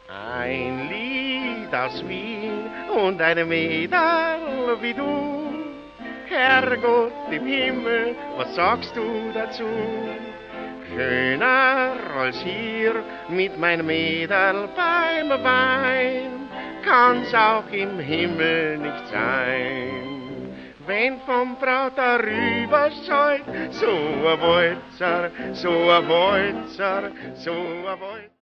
Ein Lied aus Wien und eine Mädel wie du. Herrgott im Himmel, was sagst du dazu? Schöner als hier mit meinem Mädel beim Wein, kann's auch im Himmel nicht sein. Wenn vom Braut darüber scheut, so a Walzer, so a Walzer, so a Walzer.